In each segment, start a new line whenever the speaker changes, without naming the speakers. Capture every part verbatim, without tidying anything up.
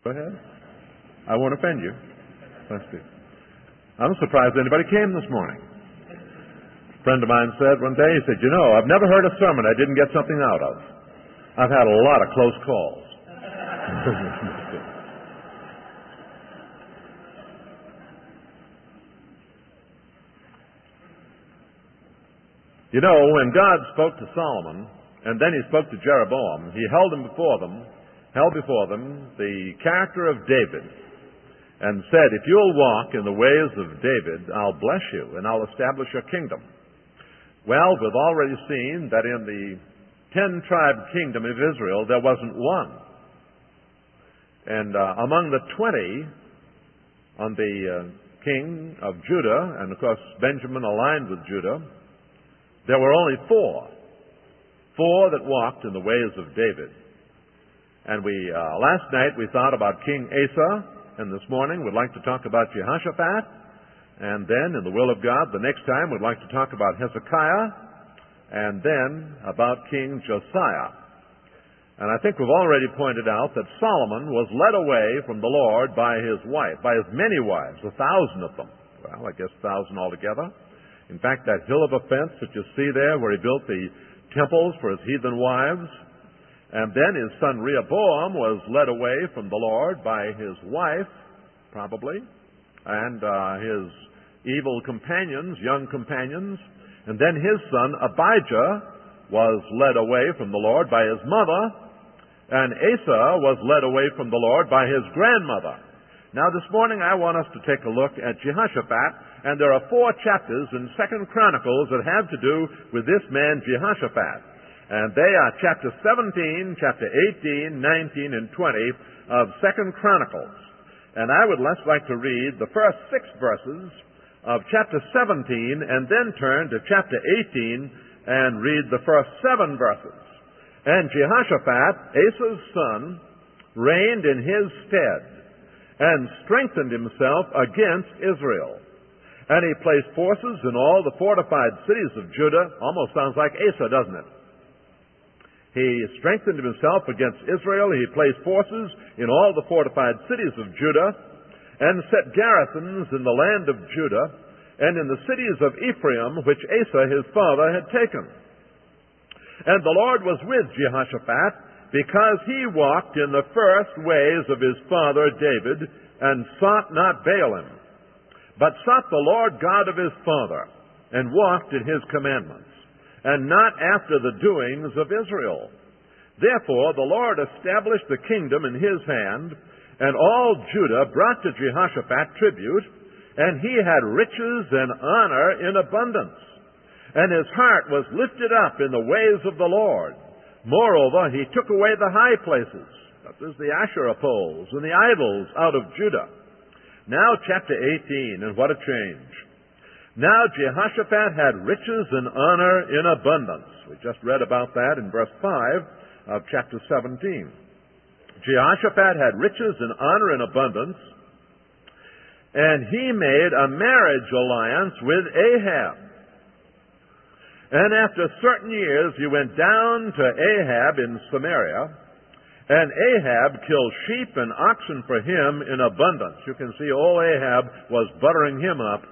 Go ahead. I won't offend you. Let's see. I'm surprised anybody came this morning. A friend of mine said one day, he said, you know, I've never heard a sermon I didn't get something out of. I've had a lot of close calls. You know, when God spoke to Solomon, and then he spoke to Jeroboam, he held them before them, held before them the character of David, and said, if you'll walk in the ways of David, I'll bless you, and I'll establish your kingdom. Well, we've already seen that in the ten-tribe kingdom of Israel, there wasn't one. And uh, among the twenty on the uh, king of Judah, and of course Benjamin aligned with Judah, there were only four. Four that walked in the ways of David. And we, uh, last night we thought about King Asa, and this morning we'd like to talk about Jehoshaphat. And then, in the will of God, the next time we'd like to talk about Hezekiah, and then about King Josiah. And I think we've already pointed out that Solomon was led away from the Lord by his wife, by his many wives, a thousand of them. Well, I guess a thousand altogether. In fact, that hill of offense that you see there where he built the temples for his heathen wives, and then his son Rehoboam was led away from the Lord by his wife, probably, and uh, his evil companions, young companions, and then his son Abijah was led away from the Lord by his mother, and Asa was led away from the Lord by his grandmother. Now this morning I want us to take a look at Jehoshaphat. And there are four chapters in Second Chronicles that have to do with this man Jehoshaphat. And they are chapter seventeen, chapter eighteen, nineteen, and twenty of Second Chronicles. And I would less like to read the first six verses of chapter seventeen and then turn to chapter eighteen and read the first seven verses. And Jehoshaphat, Asa's son, reigned in his stead and strengthened himself against Israel. And he placed forces in all the fortified cities of Judah. Almost sounds like Asa, doesn't it? He strengthened himself against Israel. He placed forces in all the fortified cities of Judah and set garrisons in the land of Judah and in the cities of Ephraim, which Asa his father had taken. And the Lord was with Jehoshaphat because he walked in the first ways of his father David and sought not Baalim, but sought the Lord God of his father, and walked in his commandments, and not after the doings of Israel. Therefore the Lord established the kingdom in his hand, and all Judah brought to Jehoshaphat tribute, and he had riches and honor in abundance. And his heart was lifted up in the ways of the Lord. Moreover, he took away the high places, that is the Asherah poles, and the idols out of Judah. Now chapter eighteen, and what a change. Now Jehoshaphat had riches and honor in abundance. We just read about that in verse five of chapter seventeen. Jehoshaphat had riches and honor in abundance, and he made a marriage alliance with Ahab. And after certain years he went down to Ahab in Samaria, and Ahab killed sheep and oxen for him in abundance. You can see old Ahab was buttering him up.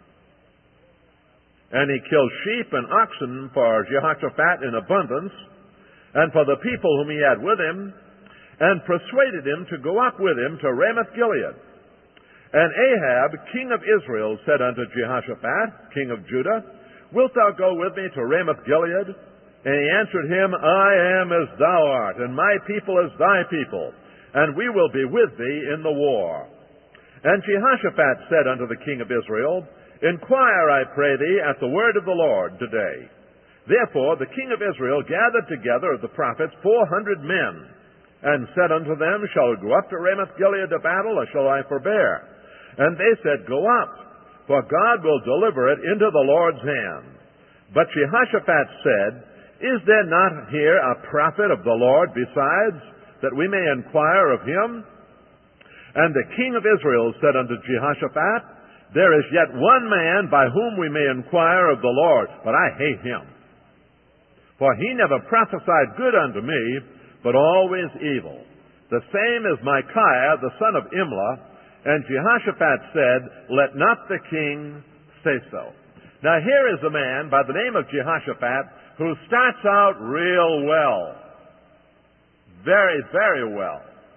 And he killed sheep and oxen for Jehoshaphat in abundance, and for the people whom he had with him, and persuaded him to go up with him to Ramoth Gilead. And Ahab, king of Israel, said unto Jehoshaphat, king of Judah, Wilt thou go with me to Ramoth Gilead? And he answered him, I am as thou art, and my people as thy people, and we will be with thee in the war. And Jehoshaphat said unto the king of Israel, Inquire, I pray thee, at the word of the Lord today. Therefore the king of Israel gathered together of the prophets four hundred men, and said unto them, Shall we go up to Ramoth Gilead to battle, or shall I forbear? And they said, Go up, for God will deliver it into the Lord's hand. But Jehoshaphat said, Is there not here a prophet of the Lord besides, that we may inquire of him? And the king of Israel said unto Jehoshaphat, There is yet one man by whom we may inquire of the Lord, but I hate him. For he never prophesied good unto me, but always evil. the same as Micaiah, the son of Imlah. And Jehoshaphat said, let not the king say so. Now here is a man by the name of Jehoshaphat who starts out real well. Very, very well.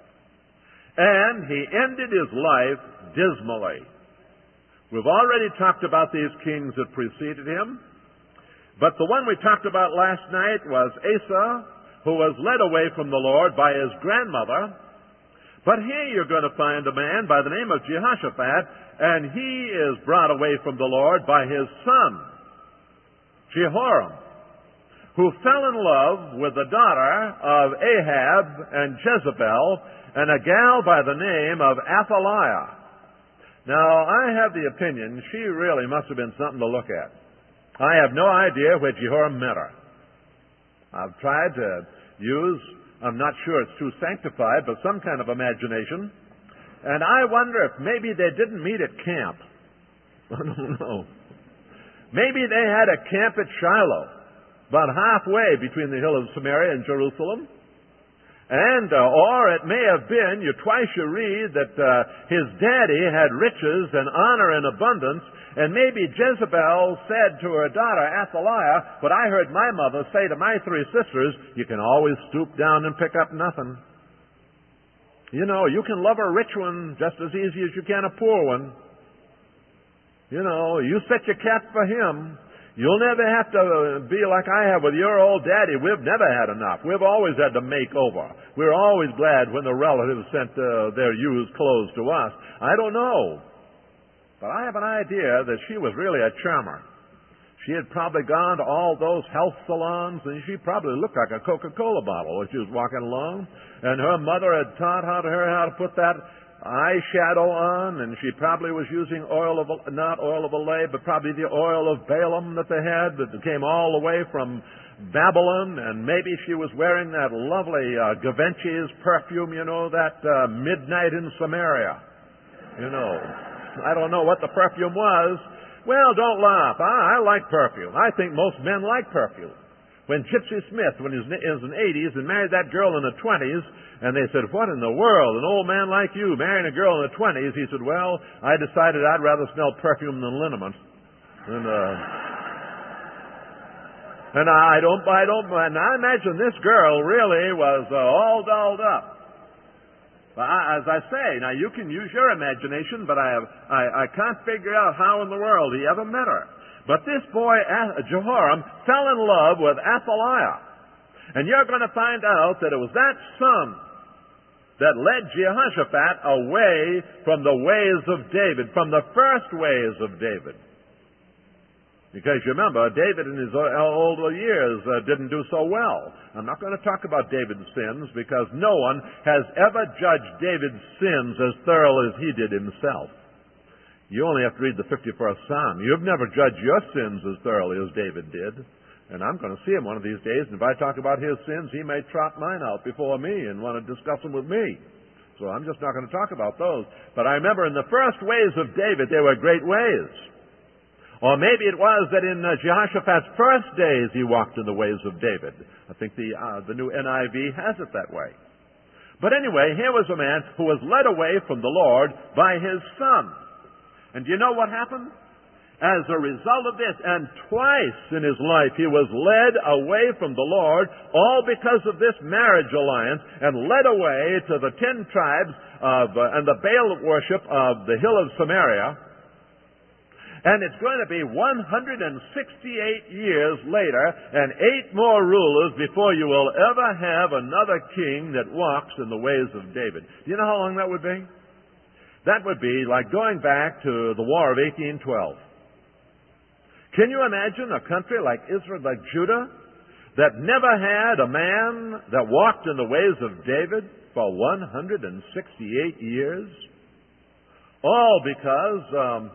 And he ended his life dismally. We've already talked about these kings that preceded him. But the one we talked about last night was Asa, who was led away from the Lord by his grandmother. But here you're going to find a man by the name of Jehoshaphat, and he is brought away from the Lord by his son, Jehoram, who fell in love with the daughter of Ahab and Jezebel, and a gal by the name of Athaliah. Now, I have the opinion she really must have been something to look at. I have no idea where Jehoram met her. I've tried to use, I'm not sure it's too sanctified, but some kind of imagination. And I wonder if maybe they didn't meet at camp. I don't know. Maybe they had a camp at Shiloh, about halfway between the hill of Samaria and Jerusalem. And, uh, or it may have been, you twice you read that uh, his daddy had riches and honor in abundance, and maybe Jezebel said to her daughter Athaliah, what I heard my mother say to my three sisters, you can always stoop down and pick up nothing. You know, you can love a rich one just as easy as you can a poor one. You know, you set your cap for him. You'll never have to be like I have with your old daddy. We've never had enough. We've always had to make over. We're always glad when the relatives sent uh, their used clothes to us. I don't know. But I have an idea that she was really a charmer. She had probably gone to all those health salons, and she probably looked like a Coca-Cola bottle as she was walking along. And her mother had taught her how to put that eyeshadow on, and she probably was using oil of, not oil of Olay, but probably the oil of Balaam that they had that came all the way from Babylon, and maybe she was wearing that lovely uh, Givenchy's perfume, you know, that uh, Midnight in Samaria. You know, I don't know what the perfume was. Well, don't laugh. I, I like perfume. I think most men like perfume. When Gypsy Smith, when he was in his eighties and married that girl in the twenties, and they said, what in the world, an old man like you marrying a girl in the twenties? He said, well, I decided I'd rather smell perfume than liniment. And, uh, and I don't, I don't, and I imagine this girl really was uh, all dolled up. But I, as I say, now you can use your imagination, but I, have, I, I can't figure out how in the world he ever met her. But this boy, Jehoram, fell in love with Athaliah. And you're going to find out that it was that son that led Jehoshaphat away from the ways of David, from the first ways of David. Because you remember, David in his older years uh, didn't do so well. I'm not going to talk about David's sins because no one has ever judged David's sins as thoroughly as he did himself. You only have to read the fifty-first Psalm. You've never judged your sins as thoroughly as David did. And I'm going to see him one of these days, and if I talk about his sins, he may trot mine out before me and want to discuss them with me. So I'm just not going to talk about those. But I remember in the first ways of David, they were great ways. Or maybe it was that in uh, Jehoshaphat's first days, he walked in the ways of David. I think the, uh, the new N I V has it that way. But anyway, here was a man who was led away from the Lord by his son. And do you know what happened? As a result of this, and twice in his life he was led away from the Lord, all because of this marriage alliance, and led away to the ten tribes of, uh, and the Baal worship of the hill of Samaria. And it's going to be one hundred sixty-eight years later, and eight more rulers before you will ever have another king that walks in the ways of David. Do you know how long that would be? That would be like going back to the War of eighteen twelve. Can you imagine a country like Israel, like Judah, that never had a man that walked in the ways of David for one hundred sixty-eight years? All because um,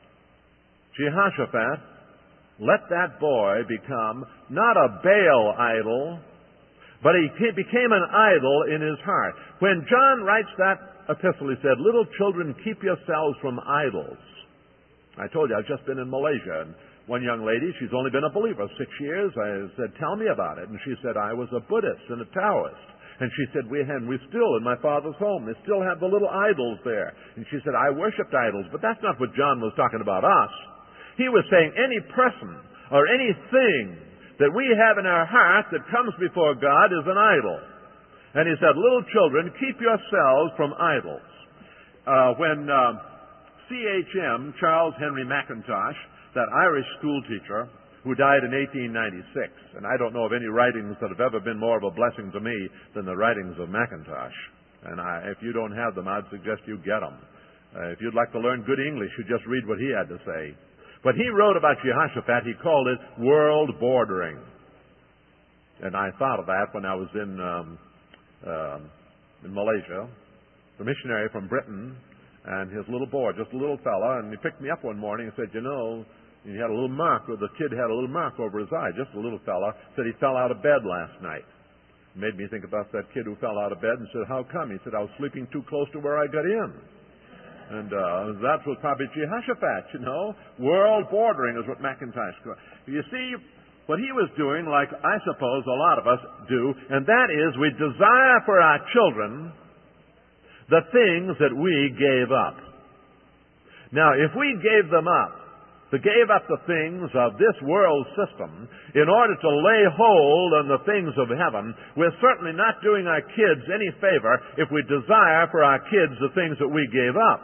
Jehoshaphat let that boy become not a Baal idol, but he became an idol in his heart. When John writes that epistle, he said, little children, keep yourselves from idols. I told you, I've just been in Malaysia, and one young lady, she's only been a believer six years. I said, tell me about it. And she said, I was a Buddhist and a Taoist. And she said, we had, we're still in my father's home. They still have the little idols there. And she said, I worshipped idols. But that's not what John was talking about us. He was saying any person or anything that we have in our heart that comes before God is an idol. And he said, little children, keep yourselves from idols. Uh, when uh, C H M, Charles Henry Mackintosh, that Irish school teacher, who died in eighteen ninety-six, and I don't know of any writings that have ever been more of a blessing to me than the writings of Mackintosh. And I, if you don't have them, I'd suggest you get them. Uh, if you'd like to learn good English, you just read what he had to say. But he wrote about Jehoshaphat. He called it world bordering. And I thought of that when I was in um, um, in Malaysia. The missionary from Britain and his little boy, just a little fella, and he picked me up one morning and said, you know, he had a little mark, or the kid had a little mark over his eye, just a little fella, said he fell out of bed last night. It made me think about that kid who fell out of bed and said, how come? He said, I was sleeping too close to where I got in. And uh, that was probably Jehoshaphat, you know. World bordering is what Mackintosh called. You see, what he was doing, like I suppose a lot of us do, and that is we desire for our children the things that we gave up. Now, if we gave them up, they gave up the things of this world system in order to lay hold on the things of heaven, we're certainly not doing our kids any favor if we desire for our kids the things that we gave up.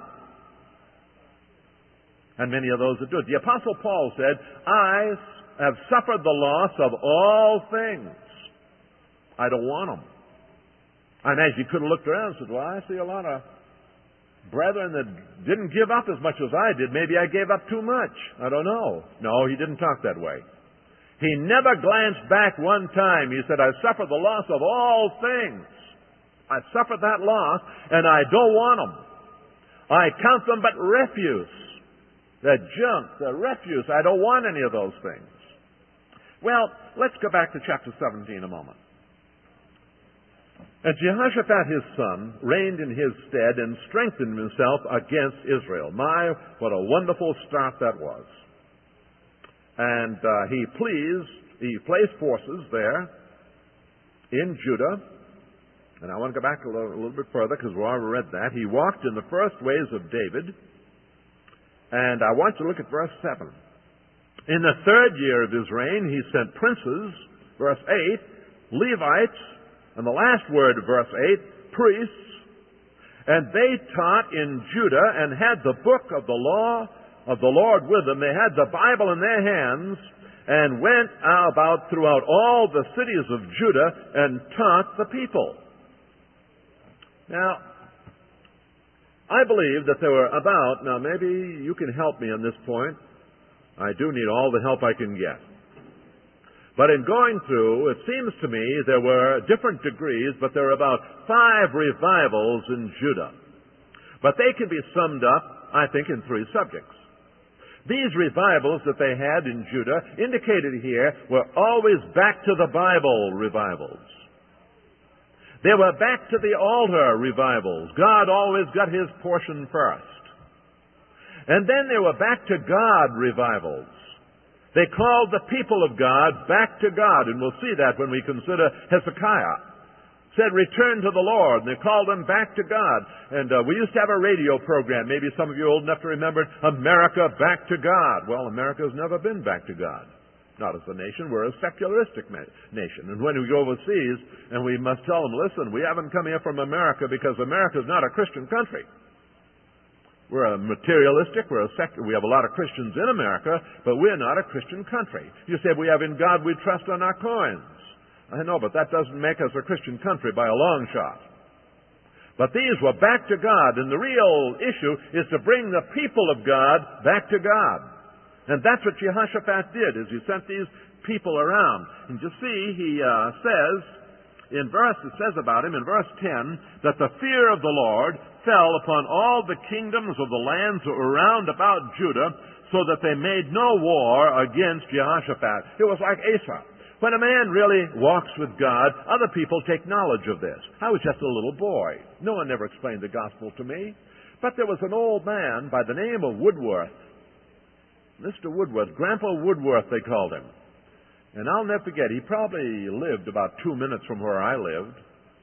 And many of those that do it. The Apostle Paul said, I have suffered the loss of all things. I don't want them. I imagine he could have looked around and said, well, I see a lot of brethren that didn't give up as much as I did. Maybe I gave up too much. I don't know. No, he didn't talk that way. He never glanced back one time. He said, I suffered the loss of all things. I suffered that loss, and I don't want them. I count them but refuse. They're junk. They're refuse. I don't want any of those things. Well, let's go back to chapter seventeen a moment. And Jehoshaphat his son reigned in his stead and strengthened himself against Israel. My, what a wonderful start that was. And uh, he pleased, he placed forces there in Judah. And I want to go back a little, a little bit further because we already read that. He walked in the first ways of David. And I want you to look at verse seven. In the third year of his reign, he sent princes, verse eight, Levites, and the last word of verse eight, priests, and they taught in Judah and had the book of the law of the Lord with them. They had the Bible in their hands and went about throughout all the cities of Judah and taught the people. Now, I believe that there were about, now maybe you can help me on this point. I do need all the help I can get. But in going through, it seems to me there were different degrees, but there were about five revivals in Judah. But they can be summed up, I think, in three subjects. These revivals that they had in Judah, indicated here, were always back to the Bible revivals. They were back to the altar revivals. God always got his portion first. And then they were back to God revivals. They called the people of God back to God, and we'll see that when we consider Hezekiah. Said, return to the Lord, and they called them back to God. And uh, we used to have a radio program, maybe some of you are old enough to remember, America Back to God. Well, America's never been back to God. Not as a nation, we're a secularistic nation. And when we go overseas, and we must tell them, listen, we haven't come here from America because America's not a Christian country. We're a materialistic, we're a secular, we have a lot of Christians in America, but we're not a Christian country. You say we have in God we trust on our coins. I know, but that doesn't make us a Christian country by a long shot. But these were back to God, and the real issue is to bring the people of God back to God. And that's what Jehoshaphat did, is he sent these people around. And you see, he uh, says, in verse, it says about him, in verse ten, that the fear of the Lord fell upon all the kingdoms of the lands around about Judah, so that they made no war against Jehoshaphat. It was like Asa. When a man really walks with God, other people take knowledge of this. I was just a little boy. No one ever explained the gospel to me. But there was an old man by the name of Woodworth. Mister Woodworth, Grandpa Woodworth they called him. And I'll never forget, he probably lived about two minutes from where I lived.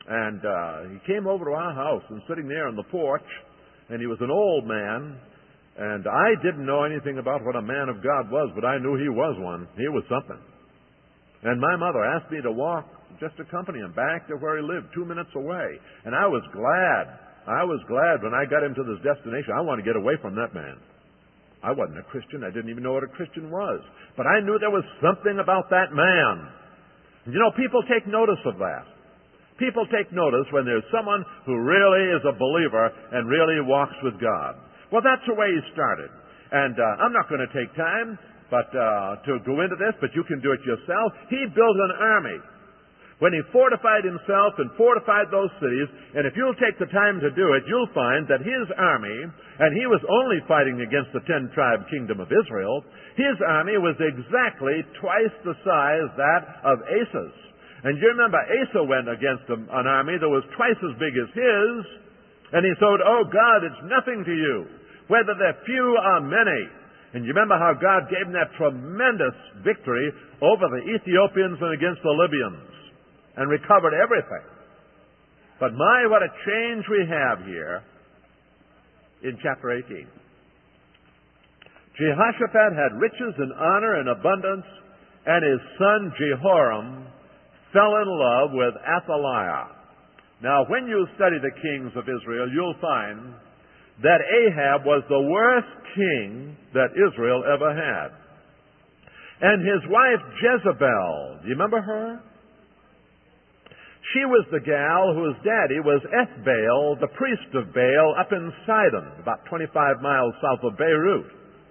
And uh, he came over to our house and sitting there on the porch, and he was an old man, and I didn't know anything about what a man of God was, but I knew he was one. He was something. And my mother asked me to walk, just accompany him back to where he lived, two minutes away. And I was glad. I was glad when I got him to this destination. I wanted to get away from that man. I wasn't a Christian. I didn't even know what a Christian was. But I knew there was something about that man. You know, people take notice of that. People take notice when there's someone who really is a believer and really walks with God. Well, that's the way he started. And uh, I'm not going to take time but uh, to go into this, but you can do it yourself. He built an army. When he fortified himself and fortified those cities, and if you'll take the time to do it, you'll find that his army, and he was only fighting against the ten-tribe kingdom of Israel, his army was exactly twice the size that of Asa's. And you remember, Asa went against an army that was twice as big as his, and he said, "Oh God, it's nothing to you, whether they're few or many." And you remember how God gave him that tremendous victory over the Ethiopians and against the Libyans, and recovered everything. But my, what a change we have here in chapter eighteen. Jehoshaphat had riches and honor and abundance, and his son Jehoram fell in love with Athaliah. Now, when you study the kings of Israel, you'll find that Ahab was the worst king that Israel ever had. And his wife Jezebel, do you remember her? She was the gal whose daddy was Ethbaal, the priest of Baal, up in Sidon, about twenty-five miles south of Beirut.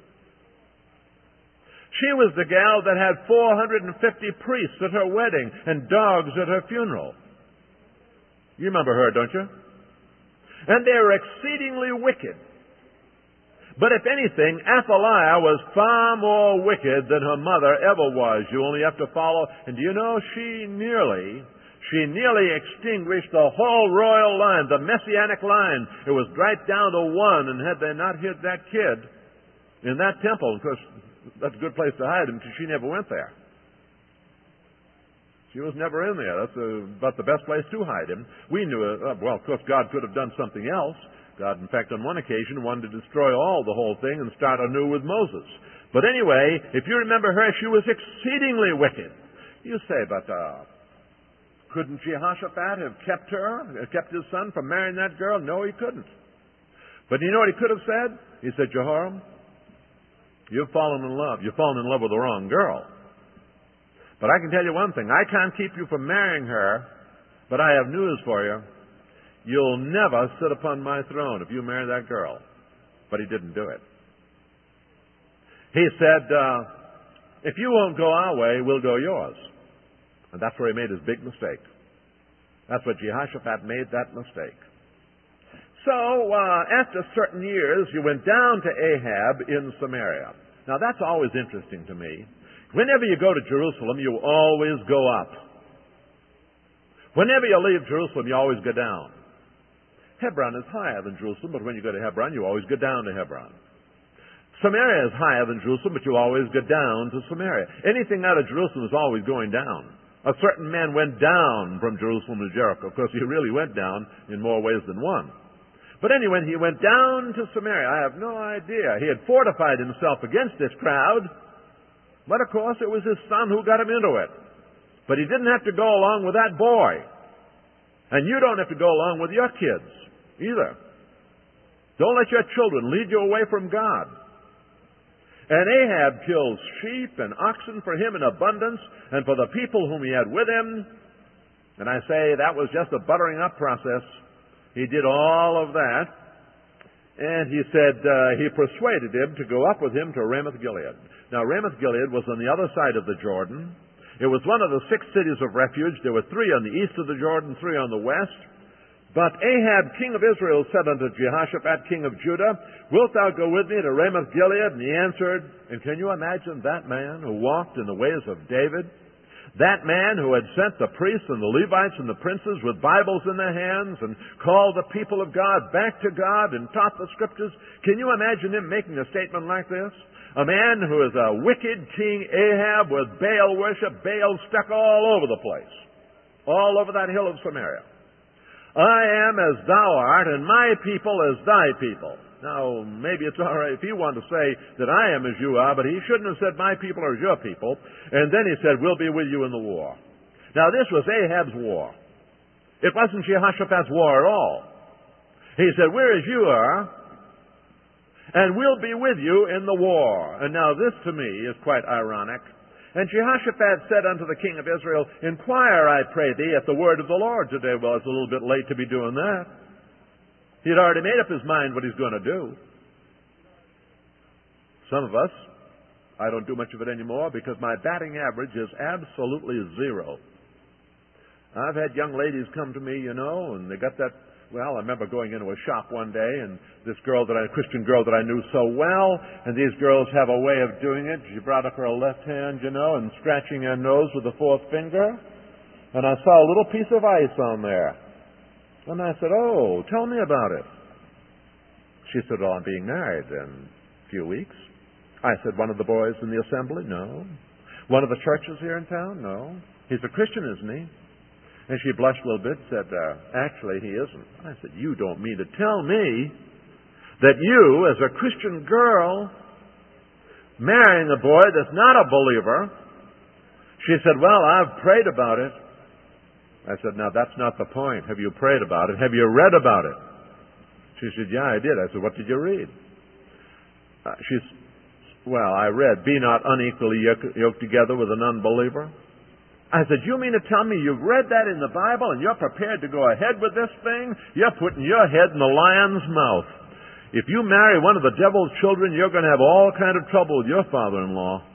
She was the gal that had four hundred fifty priests at her wedding and dogs at her funeral. You remember her, don't you? And they were exceedingly wicked. But if anything, Athaliah was far more wicked than her mother ever was. You only have to follow. And do you know, she nearly... She nearly extinguished the whole royal line, the messianic line. It was right down to one, and had they not hid that kid in that temple, of course, that's a good place to hide him because she never went there. She was never in there. That's a, about the best place to hide him. We knew it. Uh, well, of course, God could have done something else. God, in fact, on one occasion wanted to destroy all the whole thing and start anew with Moses. But anyway, if you remember her, she was exceedingly wicked. You say, but... Uh, Couldn't Jehoshaphat have kept her, kept his son from marrying that girl? No, he couldn't. But you know what he could have said? He said, "Jehoram, you've fallen in love. You've fallen in love with the wrong girl. But I can tell you one thing. I can't keep you from marrying her, but I have news for you. You'll never sit upon my throne if you marry that girl." But he didn't do it. He said, uh, "If you won't go our way, we'll go yours." And that's where he made his big mistake. That's where Jehoshaphat made that mistake. So, uh, after certain years, he went down to Ahab in Samaria. Now, that's always interesting to me. Whenever you go to Jerusalem, you always go up. Whenever you leave Jerusalem, you always go down. Hebron is higher than Jerusalem, but when you go to Hebron, you always go down to Hebron. Samaria is higher than Jerusalem, but you always go down to Samaria. Anything out of Jerusalem is always going down. A certain man went down from Jerusalem to Jericho. Of course, he really went down in more ways than one. But anyway, he went down to Samaria. I have no idea. He had fortified himself against this crowd. But of course, it was his son who got him into it. But he didn't have to go along with that boy. And you don't have to go along with your kids either. Don't let your children lead you away from God. And Ahab kills sheep and oxen for him in abundance, and for the people whom he had with him. And I say that was just a buttering up process. He did all of that. And he said uh, he persuaded him to go up with him to Ramoth-Gilead. Now, Ramoth-Gilead was on the other side of the Jordan. It was one of the six cities of refuge. There were three on the east of the Jordan, three on the west. But Ahab, king of Israel, said unto Jehoshaphat, king of Judah, "Wilt thou go with me to Ramoth-Gilead?" And he answered, and can you imagine that man who walked in the ways of David? That man who had sent the priests and the Levites and the princes with Bibles in their hands and called the people of God back to God and taught the Scriptures. Can you imagine him making a statement like this? A man who is a wicked king Ahab with Baal worship, Baal stuck all over the place, all over that hill of Samaria. I am as thou art, and my people as thy people. Now, maybe it's all right if he wanted to say that I am as you are, but he shouldn't have said my people are as your people. And then he said, we'll be with you in the war. Now, this was Ahab's war. It wasn't Jehoshaphat's war at all. He said, we're as you are, and we'll be with you in the war. And now this, to me, is quite ironic. And Jehoshaphat said unto the king of Israel, inquire, I pray thee, at the word of the Lord today. Well, it's a little bit late to be doing that. He had already made up his mind what he's going to do. Some of us, I don't do much of it anymore because my batting average is absolutely zero. I've had young ladies come to me, you know, and they got that, well, I remember going into a shop one day and this girl that I, a Christian girl that I knew so well, and these girls have a way of doing it. She brought up her left hand, you know, and scratching her nose with the fourth finger, and I saw a little piece of ice on there. And I said, oh, tell me about it. She said, well, I'm being married in a few weeks. I said, one of the boys in the assembly? No. One of the churches here in town? No. He's a Christian, isn't he? And she blushed a little bit and said, uh, actually, he isn't. I said, you don't mean to tell me that you, as a Christian girl, marrying a boy that's not a believer? She said, well, I've prayed about it. I said, now, that's not the point. Have you prayed about it? Have you read about it? She said, yeah, I did. I said, what did you read? Uh, she's, well, I read, be not unequally yoked together with an unbeliever. I said, you mean to tell me you've read that in the Bible and you're prepared to go ahead with this thing? You're putting your head in the lion's mouth. If you marry one of the devil's children, you're going to have all kind of trouble with your father-in-law.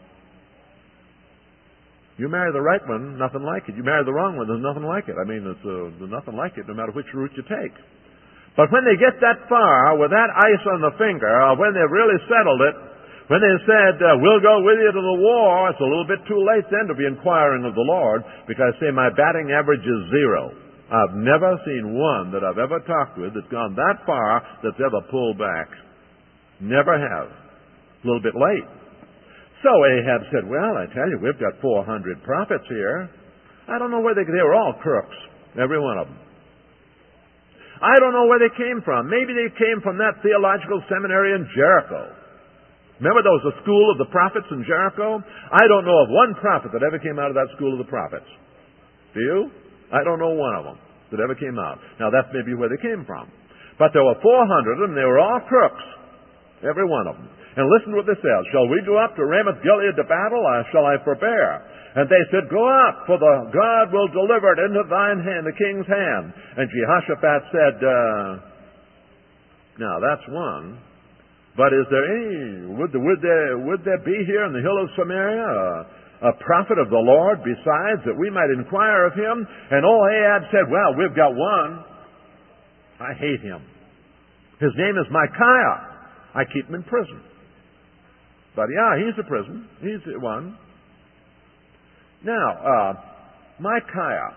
You marry the right one, nothing like it. You marry the wrong one, there's nothing like it. I mean, there's, uh, there's nothing like it no matter which route you take. But when they get that far with that ice on the finger, or when they've really settled it, when they said, uh, we'll go with you to the war, it's a little bit too late then to be inquiring of the Lord, because, say, my batting average is zero. I've never seen one that I've ever talked with that's gone that far that's ever pulled back. Never have. A little bit late. So Ahab said, well, I tell you, we've got four hundred prophets here. I don't know where they, they were all crooks, every one of them. I don't know where they came from. Maybe they came from that theological seminary in Jericho. Remember there was a school of the prophets in Jericho? I don't know of one prophet that ever came out of that school of the prophets. Do you? I don't know one of them that ever came out. Now, that's maybe where they came from. But there were four hundred of them. They were all crooks, every one of them. And listen to what this says. Shall we go up to Ramoth Gilead to battle, or shall I forbear? And they said, go up, for the God will deliver it into thine hand, the king's hand. And Jehoshaphat said, uh, now that's one. But is there any, would, would, there, would there be here in the hill of Samaria a, a prophet of the Lord besides, that we might inquire of him? And old Ahab said, well, we've got one. I hate him. His name is Micaiah. I keep him in prison. But yeah, he's a prison. He's one. Now, uh, Micaiah.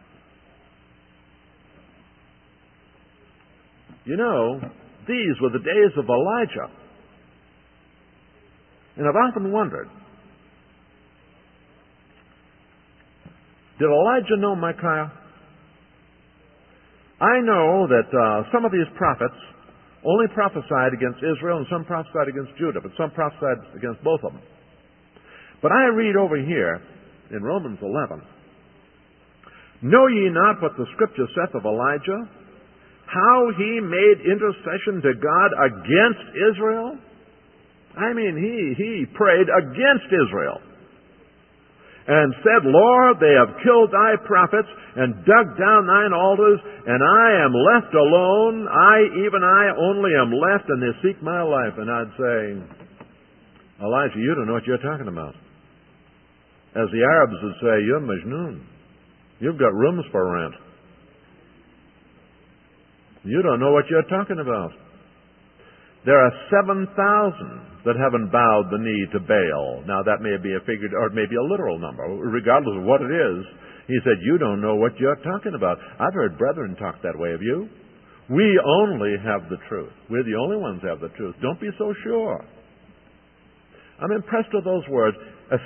You know, these were the days of Elijah. And I've often wondered, did Elijah know Micaiah? I know that uh, some of these prophets only prophesied against Israel, and some prophesied against Judah, but some prophesied against both of them. But I read over here in Romans eleven, know ye not what the Scripture saith of Elijah, how he made intercession to God against Israel? I mean, he, he prayed against Israel and said, Lord, they have killed thy prophets and dug down thine altars, and I am left alone. I, even I, only am left, and they seek my life. And I'd say, Elijah, you don't know what you're talking about. As the Arabs would say, you're Majnun. You've got rooms for rent. You don't know what you're talking about. There are seven thousand that haven't bowed the knee to Baal. Now, that may be a figured, or it may be a literal number. Regardless of what it is, he said, you don't know what you're talking about. I've heard brethren talk that way of you. We only have the truth. We're the only ones who have the truth. Don't be so sure. I'm impressed with those words,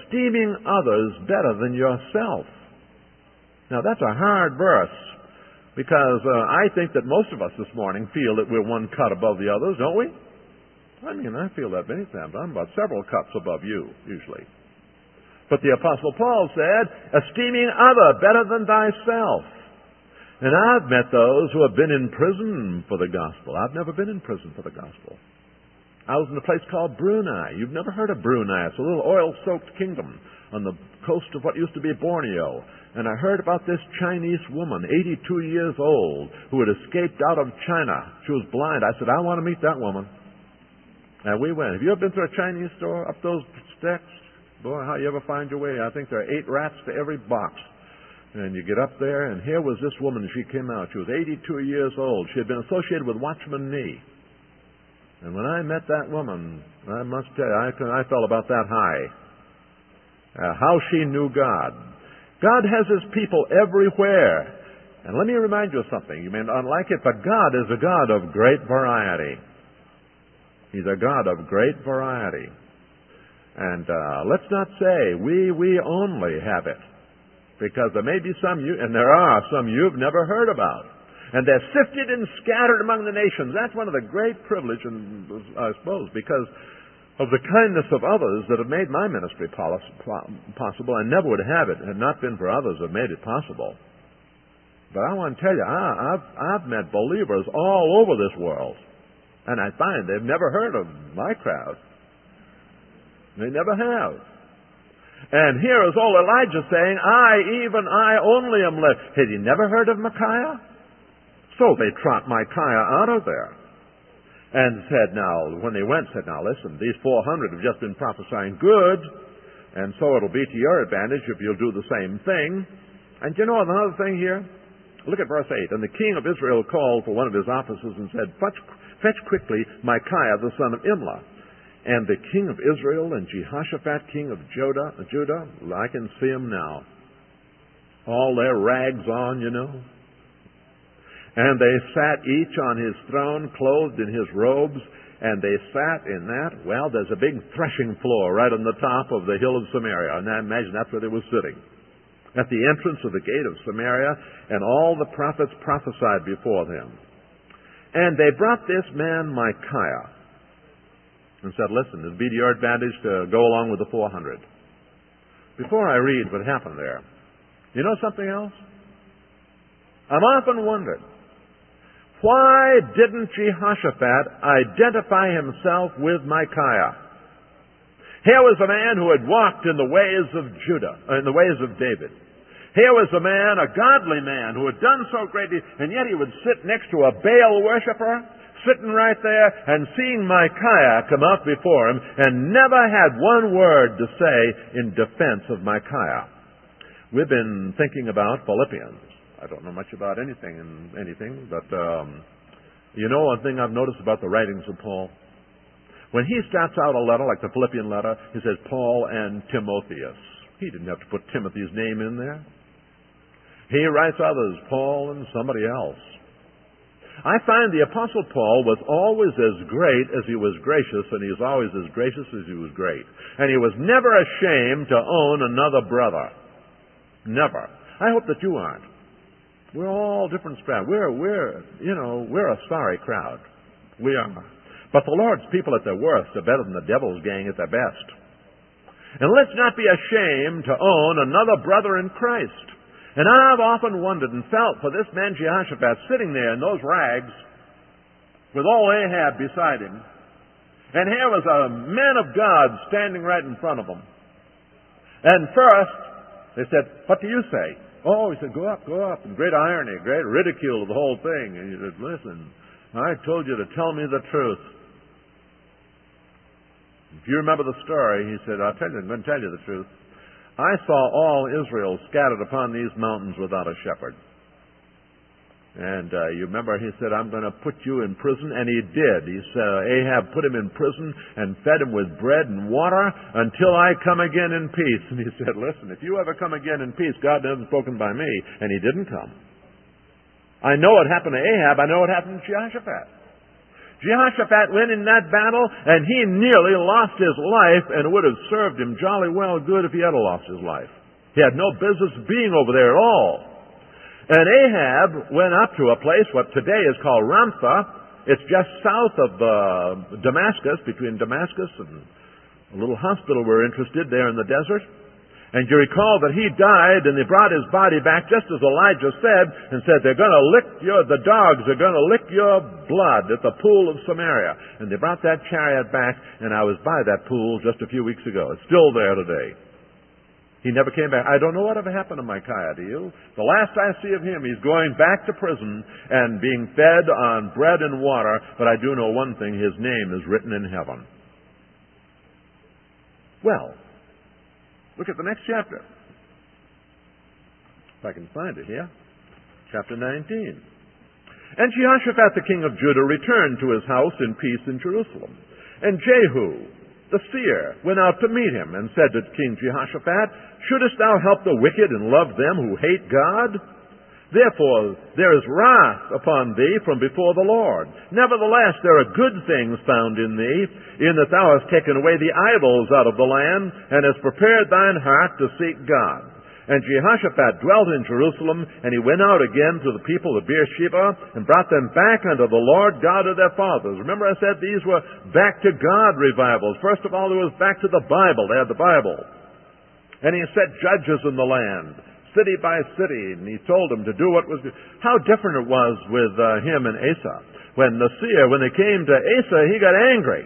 esteeming others better than yourself. Now, that's a hard verse. Because uh, I think that most of us this morning feel that we're one cut above the others, don't we? I mean, I feel that many times. I'm about several cuts above you, usually. But the Apostle Paul said, esteeming other better than thyself. And I've met those who have been in prison for the gospel. I've never been in prison for the gospel. I was in a place called Brunei. You've never heard of Brunei. It's a little oil-soaked kingdom on the coast of what used to be Borneo. And I heard about this Chinese woman, eighty-two years old, who had escaped out of China. She was blind. I said, I want to meet that woman. And we went. Have you ever been to a Chinese store up those steps? Boy, how you ever find your way? I think there are eight rats to every box. And you get up there, and here was this woman. She came out. She was eighty-two years old. She had been associated with Watchman Nee. And when I met that woman, I must tell you, I, I felt about that high. Uh, how she knew God. God has His people everywhere. And let me remind you of something. You may not like it, but God is a God of great variety. He's a God of great variety. And uh, let's not say we, we only have it. Because there may be some, you, and there are some you've never heard about. And they're sifted and scattered among the nations. That's one of the great privileges, I suppose, because of the kindness of others that have made my ministry possible. I never would have it had not been for others who have made it possible. But I want to tell you, I, I've, I've met believers all over this world. And I find they've never heard of my crowd. They never have. And here is old Elijah saying, I, even I only am left. Had he never heard of Micaiah? So they trot Micaiah out of there. And said, now, when they went, said, now listen, these four hundred have just been prophesying good, and so it'll be to your advantage if you'll do the same thing. And you know another thing here? Look at verse eight. And the king of Israel called for one of his officers and said, fetch, fetch quickly Micaiah the son of Imlah. And the king of Israel and Jehoshaphat, king of Judah, Judah, I can see them now. All their rags on, you know. And they sat each on his throne, clothed in his robes, and they sat in that. Well, there's a big threshing floor right on the top of the hill of Samaria. And I imagine that's where they were sitting. At the entrance of the gate of Samaria, and all the prophets prophesied before them. And they brought this man Micaiah, and said, listen, it'd be to your advantage to go along with the four hundred. Before I read what happened there, you know something else? I've often wondered, why didn't Jehoshaphat identify himself with Micaiah? Here was a man who had walked in the ways of Judah, in the ways of David. Here was a man, a godly man, who had done so greatly, and yet he would sit next to a Baal worshiper, sitting right there and seeing Micaiah come up before him, and never had one word to say in defense of Micaiah. We've been thinking about Philippians. I don't know much about anything and anything, but um, you know one thing I've noticed about the writings of Paul? When he starts out a letter, like the Philippian letter, he says Paul and Timotheus. He didn't have to put Timothy's name in there. He writes others, Paul and somebody else. I find the Apostle Paul was always as great as he was gracious, and he was always as gracious as he was great. And he was never ashamed to own another brother. Never. I hope that you aren't. We're all different crowd. We're, we're, you know, we're a sorry crowd. We are. But the Lord's people at their worst are better than the devil's gang at their best. And let's not be ashamed to own another brother in Christ. And I've often wondered and felt for this man Jehoshaphat sitting there in those rags with all Ahab beside him. And here was a man of God standing right in front of him. And first, they said, what do you say? Oh, he said, go up, go up. And great irony, great ridicule of the whole thing. And he said, listen, I told you to tell me the truth. If you remember the story, he said, I'll tell you, I'm going to tell you the truth. I saw all Israel scattered upon these mountains without a shepherd. And uh, you remember he said, I'm going to put you in prison. And he did. He said, Ahab put him in prison and fed him with bread and water until I come again in peace. And he said, listen, if you ever come again in peace, God hasn't spoken by me. And he didn't come. I know what happened to Ahab. I know what happened to Jehoshaphat. Jehoshaphat went in that battle and he nearly lost his life, and it would have served him jolly well good if he had lost his life. He had no business being over there at all. And Ahab went up to a place what today is called Ramtha. It's just south of uh, Damascus, between Damascus and a little hospital we're interested there in the desert. And you recall that he died, and they brought his body back just as Elijah said, and said, they're going to lick your, the dogs are going to lick your blood at the pool of Samaria. And they brought that chariot back, and I was by that pool just a few weeks ago. It's still there today. He never came back. I don't know whatever happened to Micaiah, do you? The last I see of him, he's going back to prison and being fed on bread and water, but I do know one thing, his name is written in heaven. Well, look at the next chapter. If I can find it here. Chapter nineteen. And Jehoshaphat the king of Judah returned to his house in peace in Jerusalem. And Jehu the seer went out to meet him and said to King Jehoshaphat, shouldest thou help the wicked and love them who hate God? Therefore there is wrath upon thee from before the Lord. Nevertheless there are good things found in thee, in that thou hast taken away the idols out of the land, and hast prepared thine heart to seek God. And Jehoshaphat dwelt in Jerusalem, and he went out again to the people of Beersheba, and brought them back unto the Lord God of their fathers. Remember I said these were back to God revivals. First of all, it was back to the Bible. They had the Bible. And he set judges in the land, city by city, and he told them to do what was good. How different it was with uh, him and Asa. When the seer, when they came to Asa, he got angry.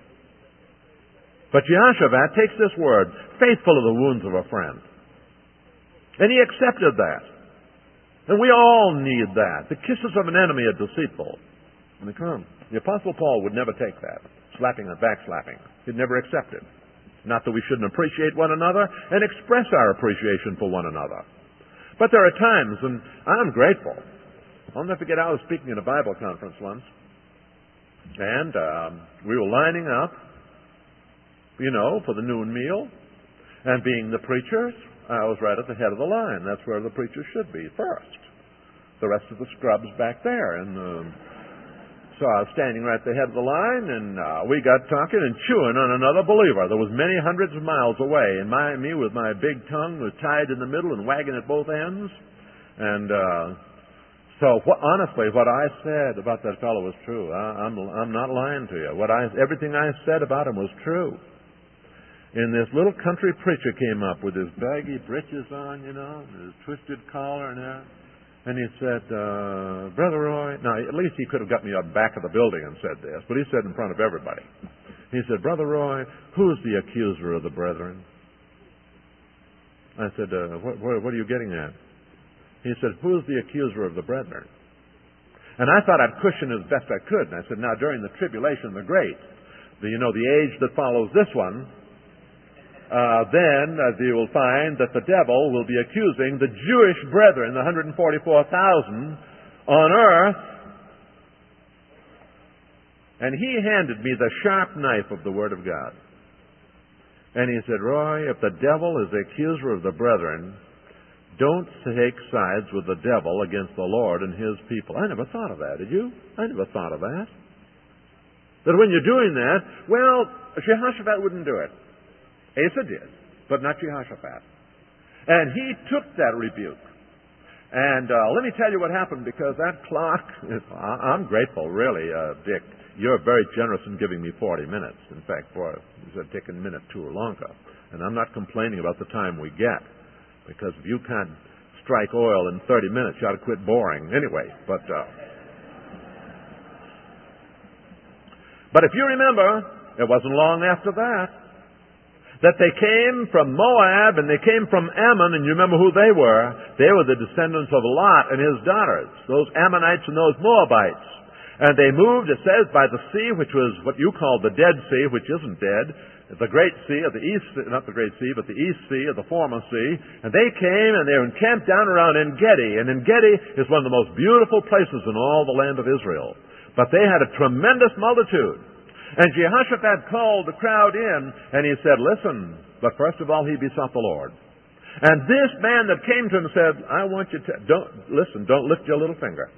But Jehoshaphat takes this word, faithful are the wounds of a friend. And he accepted that. And we all need that. The kisses of an enemy are deceitful. When they come. The Apostle Paul would never take that. Slapping and backslapping. He'd never accept it. Not that we shouldn't appreciate one another and express our appreciation for one another. But there are times, and I'm grateful. I'll never forget, I was speaking at a Bible conference once. And um, we were lining up, you know, for the noon meal. And being the preachers, I was right at the head of the line. That's where the preacher should be first. The rest of the scrubs back there. And um, so I was standing right at the head of the line, and uh, we got talking and chewing on another believer that was many hundreds of miles away. And my, me with my big tongue was tied in the middle and wagging at both ends. And uh, so what, honestly, what I said about that fellow was true. I, I'm, I'm not lying to you. What I, everything I said about him was true. And this little country preacher came up with his baggy breeches on, you know, and his twisted collar and that. And he said, uh, Brother Roy, now at least he could have got me up back of the building and said this, but he said in front of everybody. He said, Brother Roy, who's the accuser of the brethren? I said, uh, what, what, what are you getting at? He said, who's the accuser of the brethren? And I thought I'd cushion as best I could. And I said, now during the tribulation, the great, the, you know, the age that follows this one, Uh, then uh, you will find that the devil will be accusing the Jewish brethren, the one hundred forty-four thousand on earth. And he handed me the sharp knife of the Word of God. And he said, Roy, if the devil is the accuser of the brethren, don't take sides with the devil against the Lord and His people. I never thought of that, did you? I never thought of that. That when you're doing that, well, Jehoshaphat wouldn't do it. Asa did, but not Jehoshaphat. And he took that rebuke. And uh, let me tell you what happened, because that clock, is, I'm grateful, really, uh, Dick. You're very generous in giving me forty minutes. In fact, boy, you said take a minute two or longer. And I'm not complaining about the time we get, because if you can't strike oil in thirty minutes, you ought to quit boring. Anyway, but... Uh, but if you remember, it wasn't long after that, that they came from Moab and they came from Ammon, and you remember who they were. They were the descendants of Lot and his daughters, those Ammonites and those Moabites. And they moved, it says, by the sea, which was what you call the Dead Sea, which isn't dead, the Great Sea, or the East, not the Great Sea, but the East Sea, or the former sea. And they came and they were encamped down around En-Gedi. And En-Gedi is one of the most beautiful places in all the land of Israel. But they had a tremendous multitude. And Jehoshaphat called the crowd in, and he said, listen, but first of all, he besought the Lord. And this man that came to him said, I want you to, don't, listen, don't lift your little finger.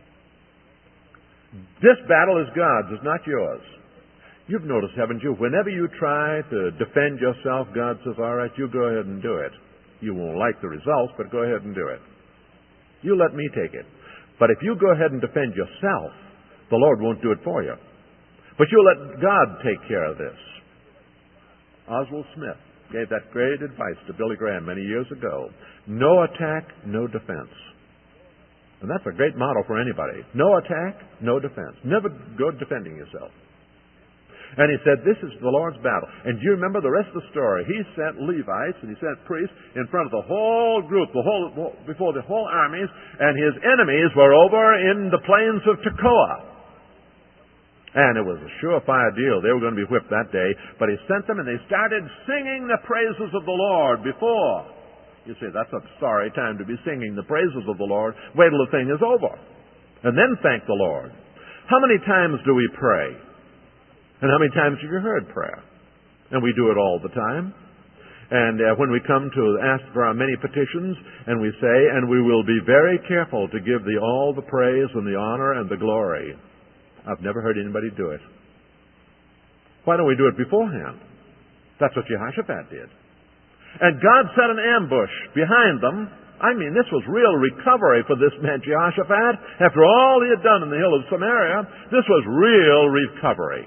This battle is God's, it's not yours. You've noticed, haven't you, whenever you try to defend yourself, God says, all right, you go ahead and do it. You won't like the results, but go ahead and do it. You let me take it. But if you go ahead and defend yourself, the Lord won't do it for you. But you let God take care of this. Oswald Smith gave that great advice to Billy Graham many years ago. No attack, no defense. And that's a great motto for anybody. No attack, no defense. Never go defending yourself. And he said, this is the Lord's battle. And do you remember the rest of the story? He sent Levites and he sent priests in front of the whole group, the whole before the whole armies, and his enemies were over in the plains of Tekoa. And it was a surefire deal. They were going to be whipped that day. But he sent them and they started singing the praises of the Lord before. You say, that's a sorry time to be singing the praises of the Lord. Wait till the thing is over. And then thank the Lord. How many times do we pray? And how many times have you heard prayer? And we do it all the time. And uh, when we come to ask for our many petitions, and we say, and we will be very careful to give thee all the praise and the honor and the glory. I've never heard anybody do it. Why don't we do it beforehand? That's what Jehoshaphat did. And God set an ambush behind them. I mean, this was real recovery for this man Jehoshaphat. After all he had done in the hill of Samaria, this was real recovery.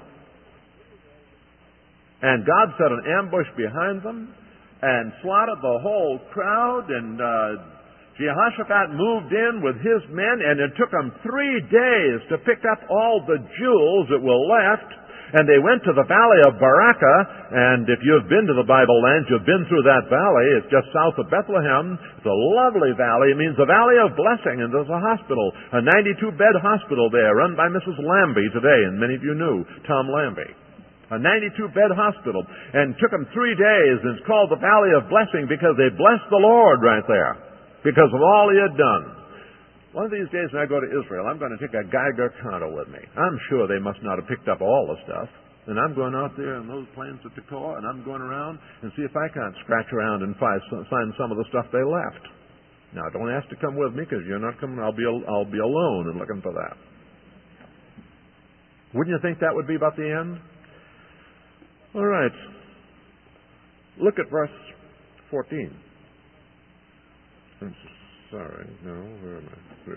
And God set an ambush behind them and slaughtered the whole crowd. And uh, Jehoshaphat moved in with his men, and it took them three days to pick up all the jewels that were left. And they went to the valley of Barakah, and if you've been to the Bible lands, you've been through that valley. It's just south of Bethlehem. It's a lovely valley. It means the Valley of Blessing, and there's a hospital, a ninety-two bed hospital there, run by Missus Lambie today, and many of you knew Tom Lambie. A ninety-two bed hospital, and it took them three days, and it's called the Valley of Blessing because they blessed the Lord right there because of all he had done. One of these days when I go to Israel, I'm going to take a Geiger counter with me. I'm sure they must not have picked up all the stuff. And I'm going out there in those plains of Tekoa, and I'm going around and see if I can't scratch around and find some of the stuff they left. Now, don't ask to come with me because you're not coming. I'll be I'll be alone and looking for that. Wouldn't you think that would be about the end? All right. Look at verse fourteen. I'm sorry. No, where am I?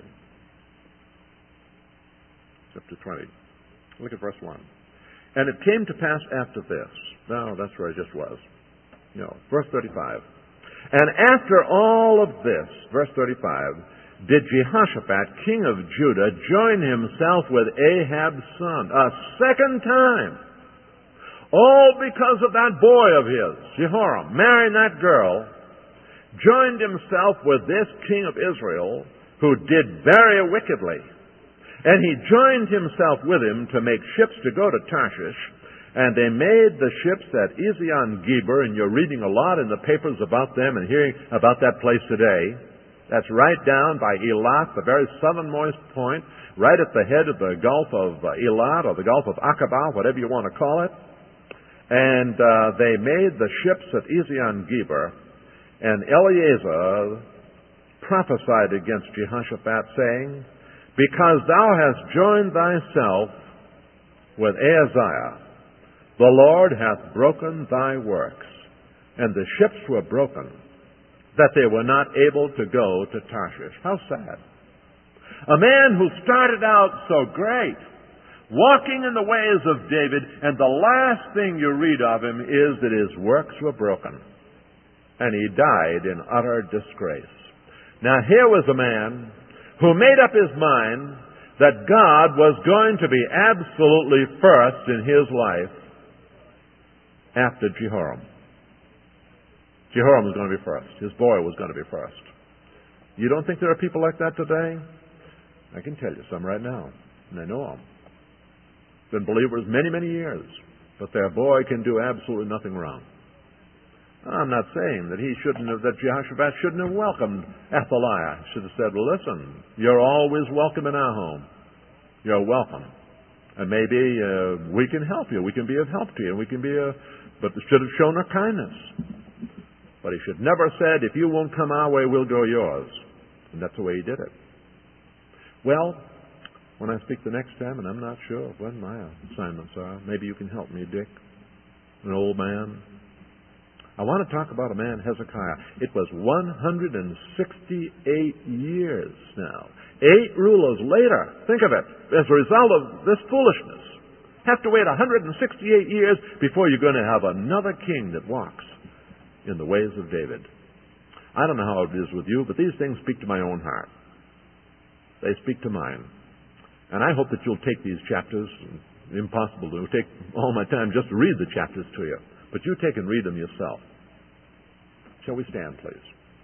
Chapter twenty. Look at verse one. And it came to pass after this. No, that's where I just was. No. Verse thirty-five. And after all of this, verse thirty-five, did Jehoshaphat, king of Judah, join himself with Ahab's son a second time. All because of that boy of his, Jehoram, marrying that girl, joined himself with this king of Israel, who did very wickedly. And he joined himself with him to make ships to go to Tarshish, and they made the ships at Ezion-Geber, and you're reading a lot in the papers about them and hearing about that place today. That's right down by Eilat, the very southernmost point, right at the head of the Gulf of Eilat, or the Gulf of Aqaba, whatever you want to call it. And uh, they made the ships at Ezion-Geber, and Eleazar prophesied against Jehoshaphat, saying, because thou hast joined thyself with Ahaziah, the Lord hath broken thy works. And the ships were broken, that they were not able to go to Tarshish. How sad. A man who started out so great, walking in the ways of David, and the last thing you read of him is that his works were broken. And he died in utter disgrace. Now here was a man who made up his mind that God was going to be absolutely first in his life after Jehoram. Jehoram was going to be first. His boy was going to be first. You don't think there are people like that today? I can tell you some right now, and I know them. Been believers many, many years, but their boy can do absolutely nothing wrong. I'm not saying that he shouldn't have, that Jehoshaphat shouldn't have welcomed Athaliah. He should have said, well, listen, you're always welcome in our home. You're welcome. And maybe uh, we can help you. We can be of help to you. We can be a, but should have shown her kindness. But he should never have said, if you won't come our way, we'll go yours. And that's the way he did it. Well, when I speak the next time, and I'm not sure when my assignments are, maybe you can help me, Dick, an old man. I want to talk about a man, Hezekiah. It was one hundred sixty-eight years now. Eight rulers later. Think of it. As a result of this foolishness. Have to wait one hundred sixty-eight years before you're going to have another king that walks in the ways of David. I don't know how it is with you, but these things speak to my own heart. They speak to mine. And I hope that you'll take these chapters. Impossible to take all my time just to read the chapters to you. But you take and read them yourself. Shall we stand, please?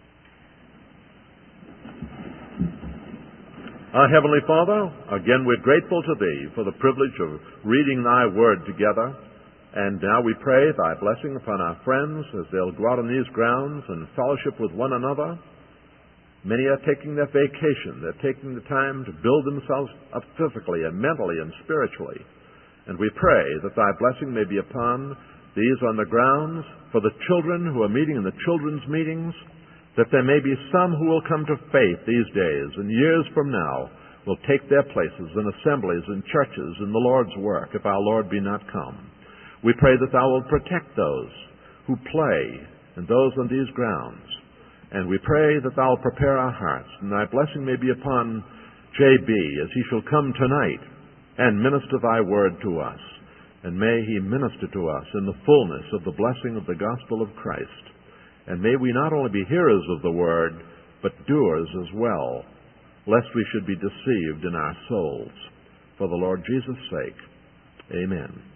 Our Heavenly Father, again we're grateful to Thee for the privilege of reading Thy Word together. And now we pray Thy blessing upon our friends as they'll go out on these grounds and fellowship with one another. Many are taking their vacation. They're taking the time to build themselves up physically and mentally and spiritually. And we pray that Thy blessing may be upon these on the grounds, for the children who are meeting in the children's meetings, that there may be some who will come to faith these days and years from now will take their places in assemblies and churches in the Lord's work if our Lord be not come. We pray that Thou wilt protect those who play and those on these grounds. And we pray that Thou wilt prepare our hearts, and Thy blessing may be upon J B as he shall come tonight and minister Thy word to us. And may he minister to us in the fullness of the blessing of the gospel of Christ. And may we not only be hearers of the word, but doers as well, lest we should be deceived in our souls. For the Lord Jesus' sake, amen.